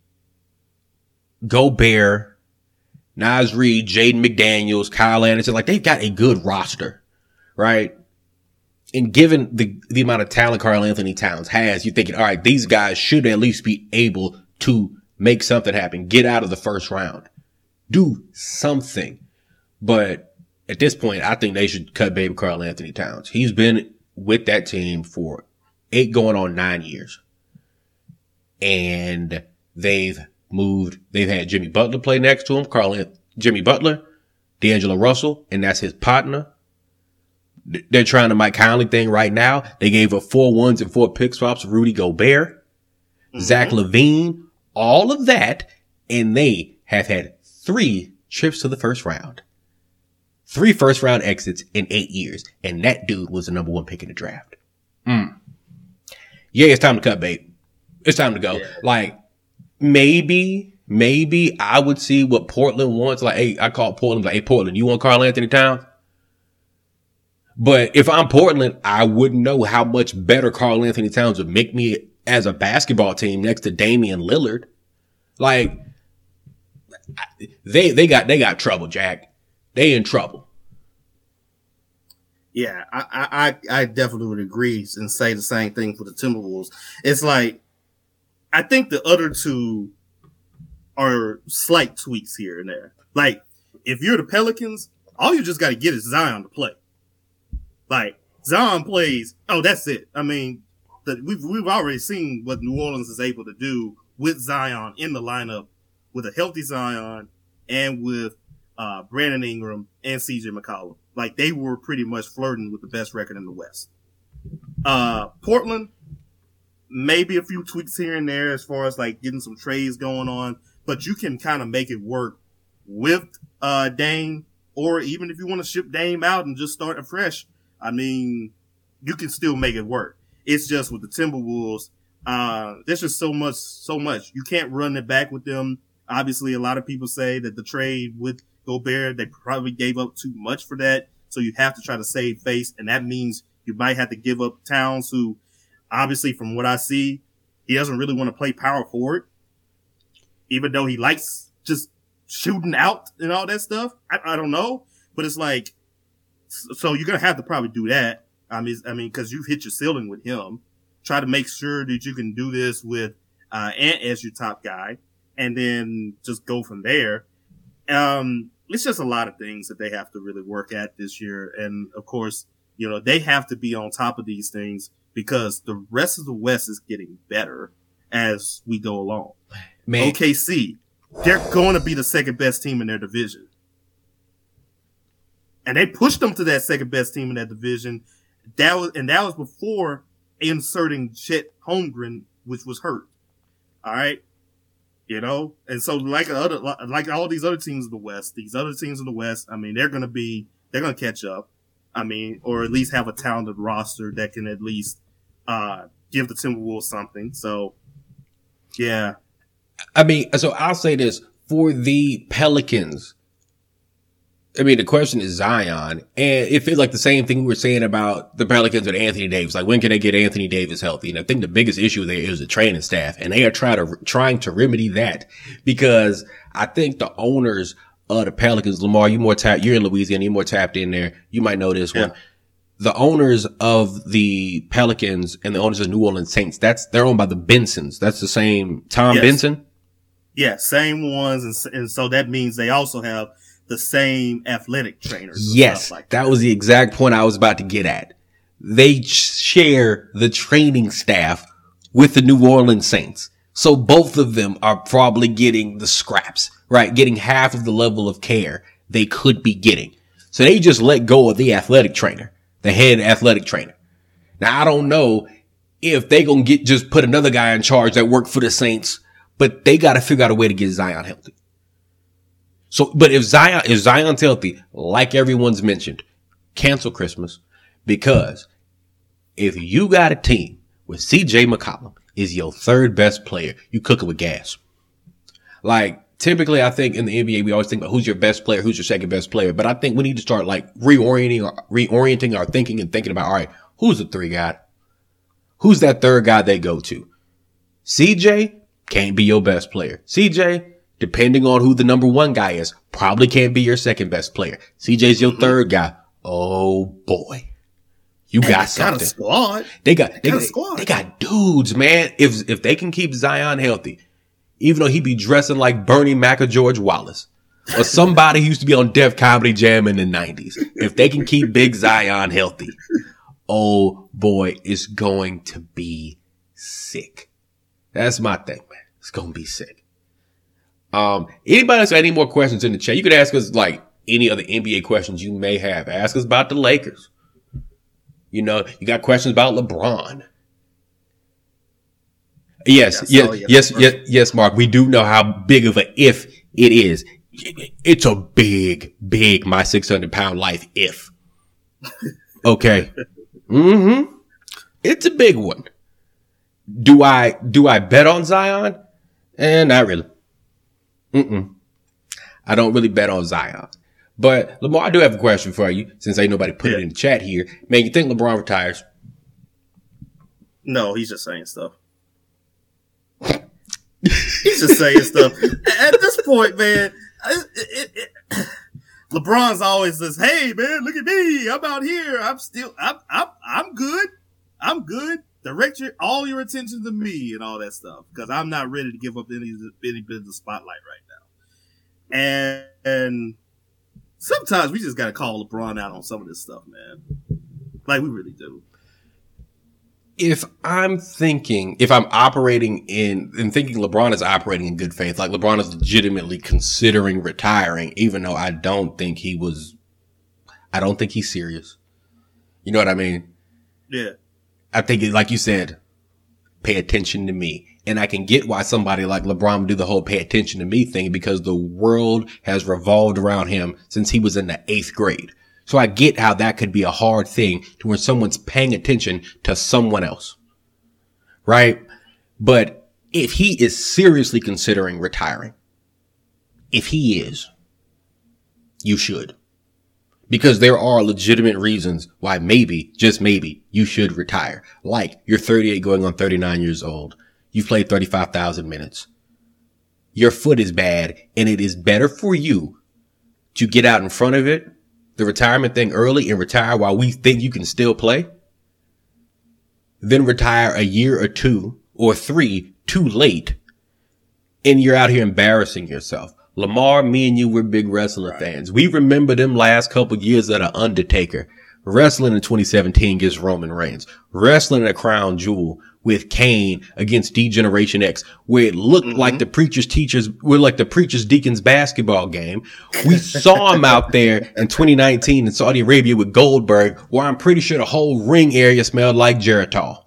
Gobert, Naz Reid, Jaden McDaniels, Kyle Anderson, like they've got a good roster, right? And given the amount of talent Karl Anthony Towns has, you're thinking, all right, these guys should at least be able to make something happen, get out of the first round, do something. But at this point, I think they should cut baby Karl Anthony Towns. He's been with that team for 8 going on 9 years. And they've had Jimmy Butler play next to him, Jimmy Butler, D'Angelo Russell, and that's his partner. They're trying the Mike Conley thing right now. They gave up 4 1s and 4 pick swaps to Rudy Gobert, Zach LaVine, all of that. And they have had 3 trips to the first round. 3 first round exits in 8 years. And that dude was the number 1 pick in the draft. Yeah, it's time to cut bait. It's time to go. Yeah. Like, maybe I would see what Portland wants. Like, hey, I call Portland, like, hey, Portland, you want Karl Anthony Towns? But if I'm Portland, I wouldn't know how much better Karl Anthony Towns would make me as a basketball team next to Damian Lillard. Like, they got trouble, Jack. They in trouble. Yeah, I definitely would agree and say the same thing for the Timberwolves. It's like, I think the other two are slight tweaks here and there. Like, if you're the Pelicans, all you just got to get is Zion to play. Like, Zion plays. Oh, that's it. I mean, we've already seen what New Orleans is able to do with Zion in the lineup, with a healthy Zion and with Brandon Ingram and CJ McCollum. Like, they were pretty much flirting with the best record in the West. Portland, maybe a few tweaks here and there as far as like getting some trades going on, but you can kind of make it work with Dame, or even if you want to ship Dame out and just start afresh. I mean, you can still make it work. It's just with the Timberwolves, there's just so much. You can't run it back with them. Obviously, a lot of people say that the trade with Gobert, they probably gave up too much for that. So you have to try to save face. And that means you might have to give up Towns, who obviously from what I see, he doesn't really want to play power forward, even though he likes just shooting out and all that stuff. I don't know, but it's like, so you're going to have to probably do that. I mean, cause you've hit your ceiling with him. Try to make sure that you can do this with, Ant as your top guy, and then just go from there. It's just a lot of things that they have to really work at this year. And of course, you know, they have to be on top of these things because the rest of the West is getting better as we go along. Man. OKC, they're going to be the second best team in their division. And they pushed them to that second best team in that division. That was before inserting Chet Holmgren, which was hurt. All right. You know, and so like all these other teams in the West, I mean, they're going to catch up. I mean, or at least have a talented roster that can at least, give the Timberwolves something. So, yeah. I mean, so I'll say this for the Pelicans. I mean, the question is Zion, and it feels like the same thing we were saying about the Pelicans and Anthony Davis. Like, when can they get Anthony Davis healthy? And I think the biggest issue there is the training staff, and they are trying to remedy that, because I think the owners of the Pelicans, Lamar, you're in Louisiana, you're more tapped in there. You might know this one. The owners of the Pelicans and the owners of New Orleans Saints, they're owned by the Bensons. That's the same Tom Benson? Yeah, same ones. And so that means they also have the same athletic trainers. Yes, like that was the exact point I was about to get at. They share the training staff with the New Orleans Saints. So both of them are probably getting the scraps, right? Getting half of the level of care they could be getting. So they just let go of the athletic trainer, the head athletic trainer. Now, I don't know if they gonna just put another guy in charge that worked for the Saints, but they got to figure out a way to get Zion healthy. So, but if Zion's healthy, like everyone's mentioned, cancel Christmas, because if you got a team where CJ McCollum is your third best player, you cook it with gas. Like, typically, I think in the NBA, we always think about who's your best player, who's your second best player. But I think we need to start like reorienting our thinking and thinking about, all right, who's the three guy? Who's that third guy they go to? CJ can't be your best player. CJ, depending on who the number one guy is, probably can't be your second best player. CJ's your third guy. Oh boy. You got something. Got a squad. They got dudes, man. If they can keep Zion healthy, even though he be dressing like Bernie Mac or George Wallace or somebody who used to be on Def Comedy Jam in the 90s, if they can keep Big Zion healthy, oh boy, it's going to be sick. That's my thing, man. It's going to be sick. Anybody else have any more questions in the chat? You could ask us like any other NBA questions you may have. Ask us about the Lakers. You know, you got questions about LeBron. Yes, Mark. We do know how big of a if it is. It's a big, my 600-pound life if. Okay. It's a big one. Do I bet on Zion? Not really. I don't really bet on Zion. But Lamar, I do have a question for you, since ain't nobody put it in the chat here. Man, you think LeBron retires? No, he's just saying stuff. He's just saying stuff. At this point, man, LeBron's always says, "Hey, man, look at me. I'm out here. I'm good. I'm good. Direct all your attention to me and all that stuff, because I'm not ready to give up any bit of the spotlight right now." And sometimes we just got to call LeBron out on some of this stuff, man. Like, we really do. If I'm operating and thinking LeBron is operating in good faith, like LeBron is legitimately considering retiring, even though I don't think he's serious. You know what I mean? Yeah. I think, like you said, pay attention to me. And I can get why somebody like LeBron would do the whole pay attention to me thing, because the world has revolved around him since he was in the 8th grade. So I get how that could be a hard thing to when someone's paying attention to someone else. Right? But if he is seriously considering retiring, if he is, you should. Because there are legitimate reasons why maybe, just maybe, you should retire. Like, you're 38 going on 39 years old. You've played 35,000 minutes. Your foot is bad, and it is better for you to get out in front of it, the retirement thing, early and retire while we think you can still play, then retire a year or 2 or 3 too late, and you're out here embarrassing yourself. Lamar, me and you, we're big wrestling fans. We remember them last couple years of the Undertaker. Wrestling in 2017 against Roman Reigns. Wrestling at a crown jewel with Kane against D-Generation X, where it looked like the preacher's deacons basketball game. We saw him out there in 2019 in Saudi Arabia with Goldberg, where I'm pretty sure the whole ring area smelled like Geritol.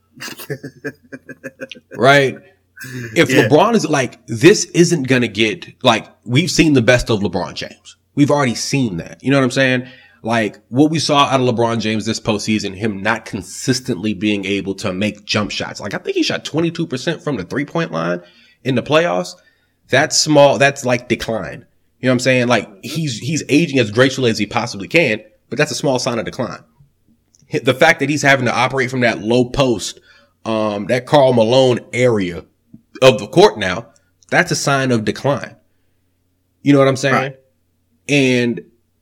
Right? If LeBron is like, this isn't going to get, like, we've seen the best of LeBron James. We've already seen that. You know what I'm saying? Like, what we saw out of LeBron James this postseason, him not consistently being able to make jump shots. Like, I think he shot 22% from the 3-point line in the playoffs. That's small. That's like decline. You know what I'm saying? Like, he's aging as gracefully as he possibly can, but that's a small sign of decline. The fact that he's having to operate from that low post, that Karl Malone area of the court now, that's a sign of decline. You know what I'm saying? Right. And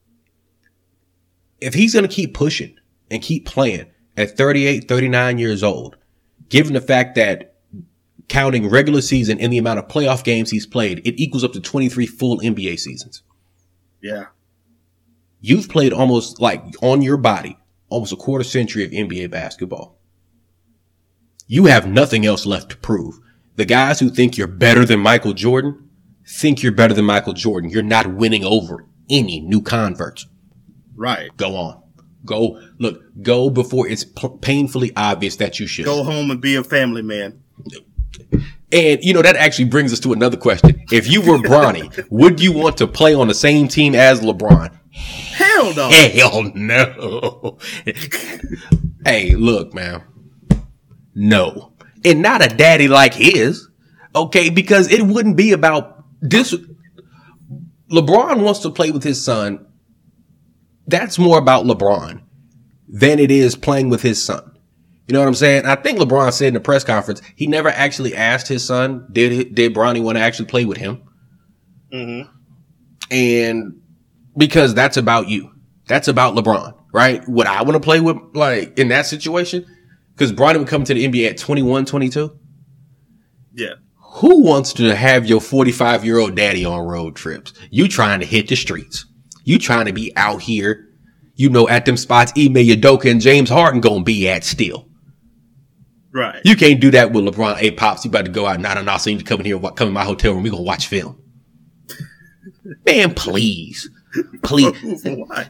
if he's going to keep pushing and keep playing at 38, 39 years old, given the fact that counting regular season and the amount of playoff games he's played, it equals up to 23 full NBA seasons. Yeah. You've played almost, like, on your body, almost a quarter century of NBA basketball. You have nothing else left to prove. The guys who think you're better than Michael Jordan think you're better than Michael Jordan. You're not winning over any new converts. Right. Go on. Go before it's painfully obvious that you should. Go home and be a family man. And, you know, that actually brings us to another question. If you were Bronny, would you want to play on the same team as LeBron? Hell no. Hell no. Hey, look, man. No. And not a daddy like his. Okay, because it wouldn't be about this. LeBron wants to play with his son. That's more about LeBron than it is playing with his son. You know what I'm saying? I think LeBron said in the press conference, he never actually asked his son, did Bronny want to actually play with him? Mm-hmm. And because that's about you. That's about LeBron, right? Would I want to play with, like, in that situation? Because Bronny would come to the NBA at 21, 22. Yeah. Who wants to have your 45-year-old daddy on road trips? You trying to hit the streets. You trying to be out here, you know, at them spots Ime Udoka and James Harden gonna be at still. Right. You can't do that with LeBron. Hey, Pops, you about to go out. Nah, so you need to come in here, come in my hotel room. We gonna watch film. Man, please. Why?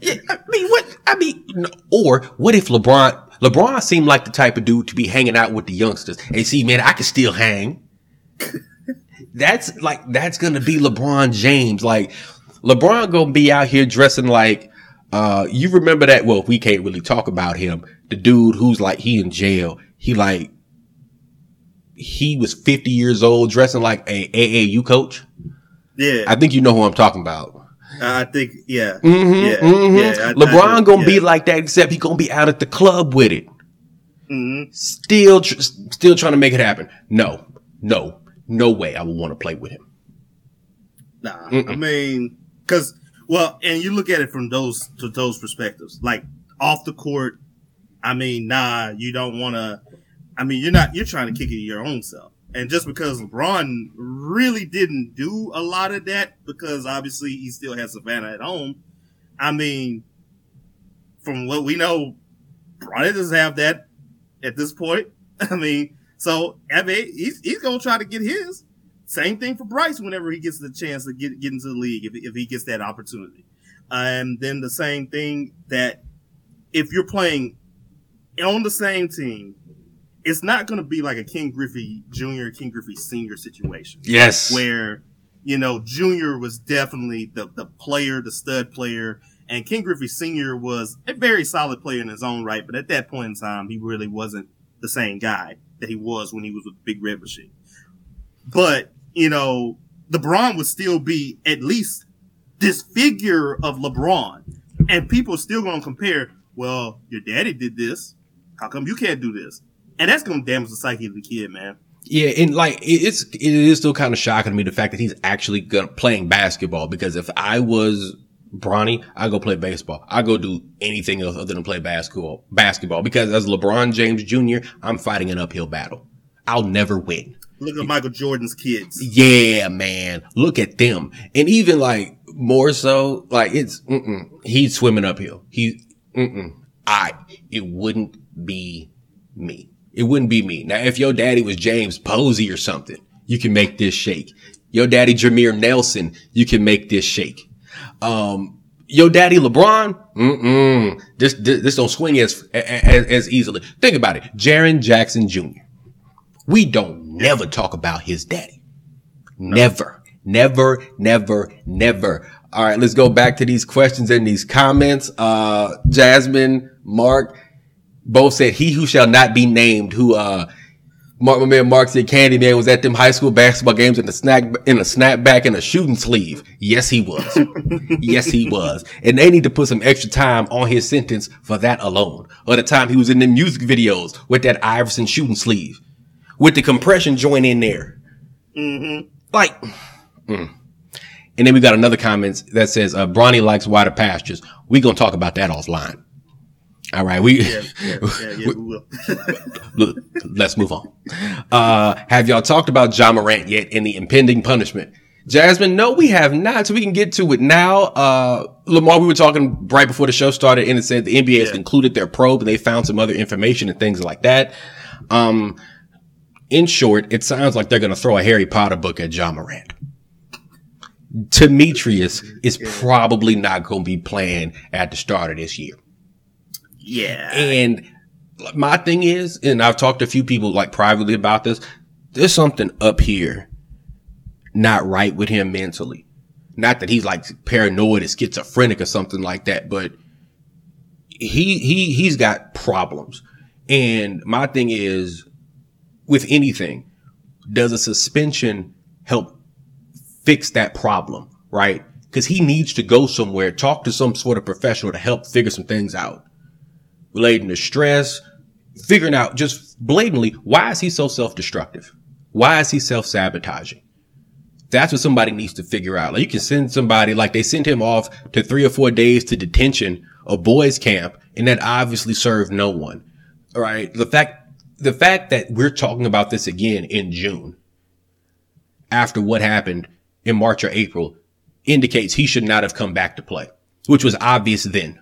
Or what if LeBron seemed like the type of dude to be hanging out with the youngsters. Hey, see, man, I can still hang. That's gonna be LeBron James. Like, LeBron gonna be out here dressing like, you remember that? Well, we can't really talk about him. The dude who's like, he in jail. He was 50 years old dressing like a AAU coach. Yeah. I think you know who I'm talking about. I think, yeah. Mm-hmm, yeah. Mm-hmm. Yeah. LeBron gonna be like that, except he gonna be out at the club with it. Mm-hmm. Still trying to make it happen. No way I would want to play with him. Nah. Mm-mm. I mean, and you look at it from those perspectives, like off the court. I mean, nah, you don't want to. I mean, you're trying to kick it your own self. And just because LeBron really didn't do a lot of that, because obviously he still has Savannah at home. I mean, from what we know, Bronny doesn't have that at this point. He's going to try to get his. Same thing for Bryce whenever he gets the chance to get into the league, if he gets that opportunity. And then the same thing that if you're playing on the same team, it's not going to be like a Ken Griffey Jr., Ken Griffey Sr. situation. Yes. Where, Jr. was definitely the player, the stud player, and Ken Griffey Sr. was a very solid player in his own right, but at that point in time, he really wasn't the same guy that he was when he was with Big Red Machine. But, LeBron would still be at least this figure of LeBron. And people are still going to compare, well, your daddy did this. How come you can't do this? And that's going to damage the psyche of the kid, man. Yeah, and it is still kind of shocking to me the fact that he's actually playing basketball, because if I was Bronny, I go play baseball. I go do anything else other than play basketball, because as LeBron James Jr., I'm fighting an uphill battle. I'll never win. Look at Michael Jordan's kids. Yeah, man. Look at them. And even more so, he's swimming uphill. It wouldn't be me. It wouldn't be me. Now, if your daddy was James Posey or something, you can make this shake. Your daddy Jameer Nelson, you can make this shake. Your daddy LeBron, this don't swing as easily. Think about it. Jaren Jackson Jr. We don't never talk about his daddy. Never. All right, let's go back to these questions and these comments. Jasmine, Mark, both said he who shall not be named, my man Mark said Candyman was at them high school basketball games in a snapback and a shooting sleeve. Yes, he was. Yes, he was. And they need to put some extra time on his sentence for that alone. Or the time he was in the music videos with that Iverson shooting sleeve, with the compression joint in there. Mm-hmm. And then we got another comment that says, Bronny likes wider pastures. We gonna talk about that offline. All right. We will. Look, let's move on. Have y'all talked about Ja Morant yet in the impending punishment? Jasmine, no, we have not. So we can get to it now. Lamar, we were talking right before the show started, and it said the NBA has concluded their probe and they found some other information and things like that. In short, it sounds like they're going to throw a Harry Potter book at Ja Morant. Demetrius is probably not going to be playing at the start of this year. Yeah. And my thing is, and I've talked to a few people privately about this, there's something up here not right with him mentally. Not that he's paranoid or schizophrenic or something like that, but he's got problems. And my thing is, with anything, does a suspension help fix that problem, right? Because he needs to go somewhere, talk to some sort of professional to help figure some things out relating to stress, figuring out just blatantly, why is he so self-destructive? Why is he self-sabotaging? That's what somebody needs to figure out. You can send somebody, they sent him off to 3 or 4 days to detention or boys camp, and that obviously served no one. All right. The fact that we're talking about this again in June, after what happened in March or April, indicates he should not have come back to play, which was obvious then,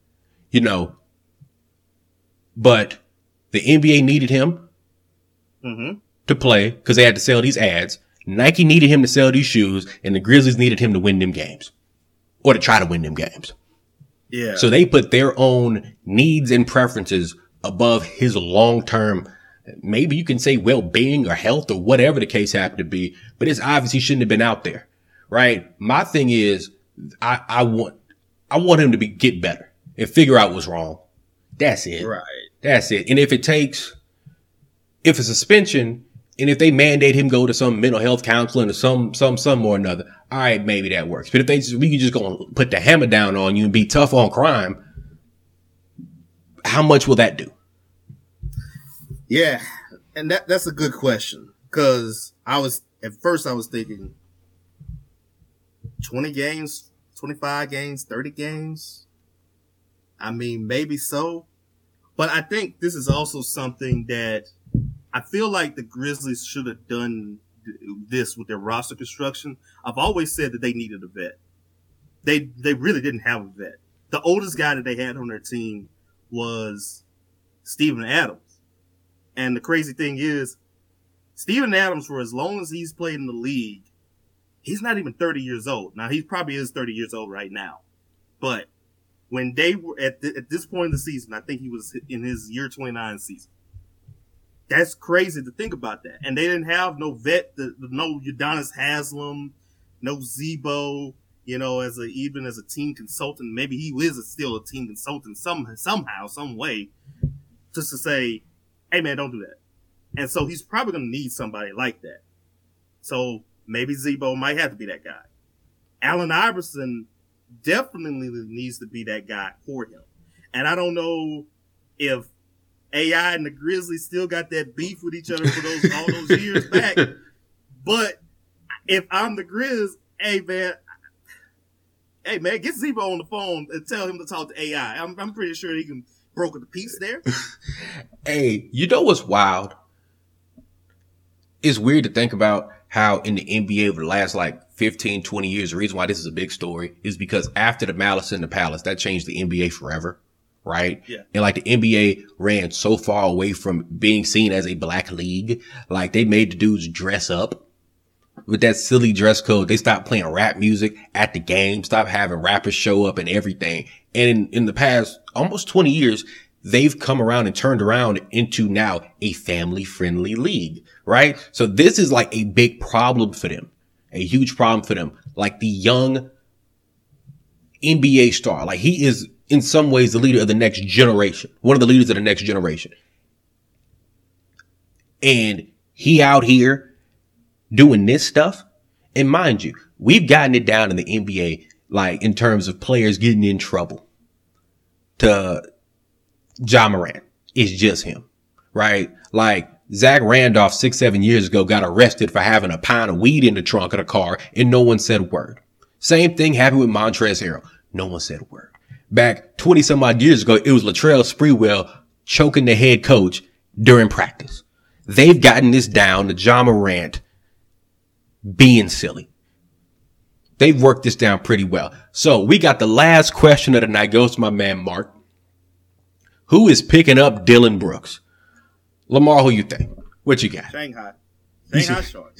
but the NBA needed him to play because they had to sell these ads. Nike needed him to sell these shoes, and the Grizzlies needed him to win them games, or to try to win them games. Yeah. So they put their own needs and preferences above his long-term, maybe you can say well-being or health or whatever the case happened to be, but it's obvious he shouldn't have been out there, right? My thing is, I want him to get better and figure out what's wrong. That's it. Right. That's it. And if a suspension, and if they mandate him go to some mental health counseling or some or another, all right, maybe that works. But if we can just go and put the hammer down on you and be tough on crime, how much will that do? Yeah, and that's a good question, because at first I was thinking 20 games, 25 games, 30 games. I mean, maybe so, but I think this is also something that I feel like the Grizzlies should have done this with their roster construction. I've always said that they needed a vet. They really didn't have a vet. The oldest guy that they had on their team was Steven Adams. And the crazy thing is, Steven Adams, for as long as he's played in the league, he's not even 30 years old. Now, he probably is 30 years old right now. But when they were at this point in the season, I think he was in his year 29 season. That's crazy to think about that. And they didn't have no vet, no Udonis Haslam, no Zebo, even as a team consultant. Maybe he is still a team consultant somehow, some way, just to say, hey man, don't do that. And so he's probably going to need somebody like that. So maybe Zebo might have to be that guy. Allen Iverson definitely needs to be that guy for him. And I don't know if AI and the Grizzlies still got that beef with each other for all those years back. But if I'm the Grizz, hey man, get Zebo on the phone and tell him to talk to AI. I'm pretty sure he can broker the piece there. Hey, you know what's wild? It's weird to think about how in the NBA over the last 15, 20 years, the reason why this is a big story is because after the Malice in the Palace, that changed the NBA forever, right? Yeah. And the NBA ran so far away from being seen as a black league, they made the dudes dress up with that silly dress code. They stopped playing rap music at the game, stopped having rappers show up and everything. And in the past almost 20 years, they've come around and turned around into now a family-friendly league, right? So this is a big problem for them, a huge problem for them. The young NBA star, he is in some ways the leader of the next generation, one of the leaders of the next generation. And he out here doing this stuff. And mind you, we've gotten it down in the NBA, in terms of players getting in trouble, to Ja Morant. It's just him, right? Zach Randolph 6-7 years ago got arrested for having a pound of weed in the trunk of the car and no one said a word. Same thing happened with Montrezl Harrell. No one said a word. Back 20 some odd years ago, it was Latrell Sprewell choking the head coach during practice. They've gotten this down to Ja Morant being silly. They've worked this down pretty well. So we got the last question of the night goes to my man, Mark. Who is picking up Dillon Brooks? Lamar, who you think? What you got? Shanghai Sharks.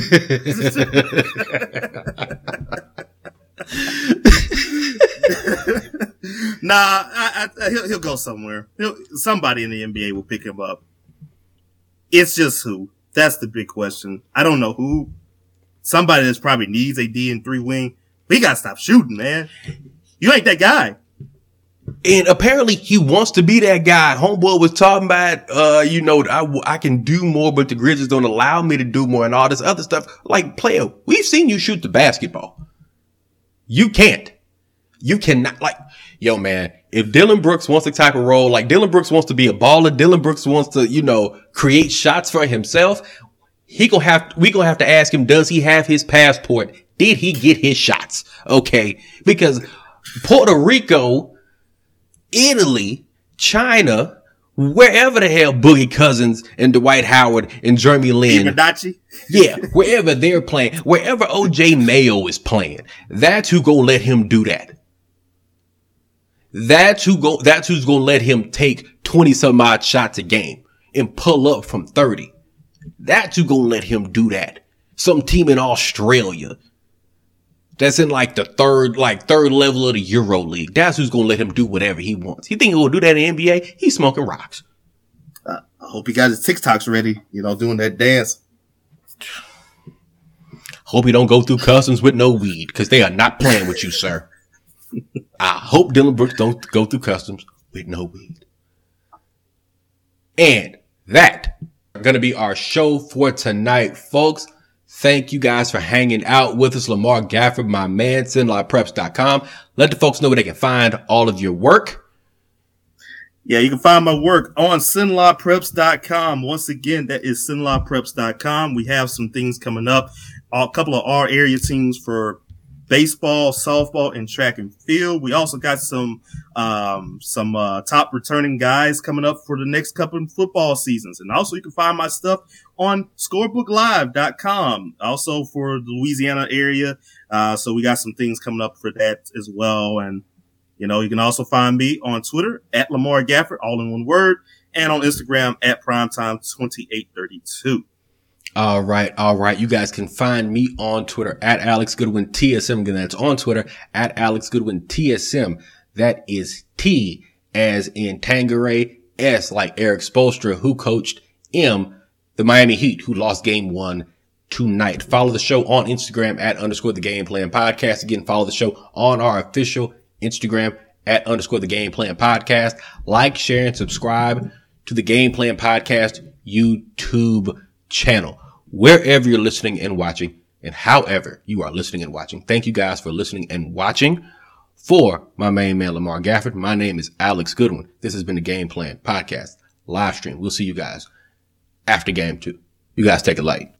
Nah, he'll go somewhere. Somebody in the NBA will pick him up. It's just who. That's the big question. I don't know who. Somebody that probably needs a D and 3 wing. We gotta stop shooting, man. You ain't that guy. And apparently he wants to be that guy. Homeboy was talking about, I can do more, but the Grizzlies don't allow me to do more and all this other stuff. Player, we've seen you shoot the basketball. You can't. You cannot. Yo, man, if Dillon Brooks wants the type of role, Dillon Brooks wants to be a baller, Dillon Brooks wants to, create shots for himself, we gonna have to ask him, does he have his passport? Did he get his shots? Okay. Because Puerto Rico, Italy, China, wherever the hell Boogie Cousins and Dwight Howard and Jeremy Lin. Yeah, wherever they're playing, wherever OJ Mayo is playing, that's who gonna let him do that. That's who's gonna let him take 20 some odd shots a game and pull up from 30. That's who gonna let him do that. Some team in Australia that's in the third level of the Euro League. That's who's gonna let him do whatever he wants. You think he'll do that in the NBA? He's smoking rocks. I hope he got his TikToks ready, doing that dance. Hope he don't go through customs with no weed, because they are not playing with you, sir. I hope Dillon Brooks don't go through customs with no weed. And that is going to be our show for tonight, folks. Thank you guys for hanging out with us. Lamar Gafford, my man, SinLawPreps.com. Let the folks know where they can find all of your work. Yeah, you can find my work on SinLawPreps.com. Once again, that is SinLawPreps.com. We have some things coming up. A couple of our area teams for baseball, softball, and track and field. We also got some top returning guys coming up for the next couple of football seasons. And also you can find my stuff on scorebooklive.com, also for the Louisiana area. So we got some things coming up for that as well. And, you can also find me on Twitter at Lamar Gafford, all in one word. and on Instagram at primetime2832. All right. You guys can find me on Twitter at Alex Goodwin TSM. Again, that's on Twitter at Alex Goodwin TSM. That is T as in Tangeray, S like Eric Spoelstra, who coached M, the Miami Heat, who lost game 1 tonight. Follow the show on Instagram at _the Game Plan Podcast. Again, follow the show on our official Instagram at _the Game Plan Podcast. Like, share, and subscribe to the Game Plan Podcast YouTube channel, wherever you're listening and watching, and however you are listening and watching. Thank you guys for listening and watching. For my main man, Lamar Gafford, my name is Alex Goodwin. This has been the Game Plan Podcast live stream. We'll see you guys after game 2. You guys take it light.